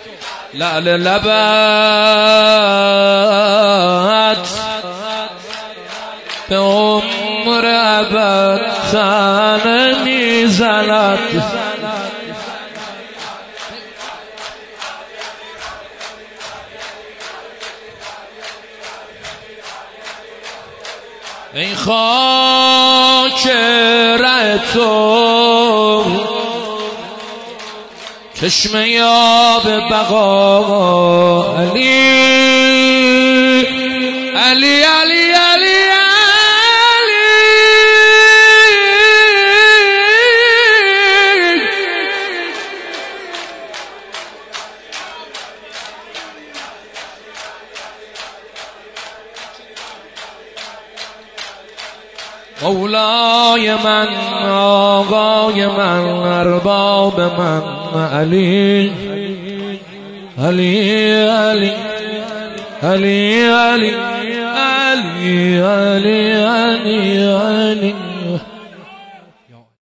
لعل لبت به عمر ابد خانه میزند. ای خاک ره تو چشمه یاب بقا علی علی علی علی مولای من آقای من ارباب من علی علی علی علی علی علی علی علی علی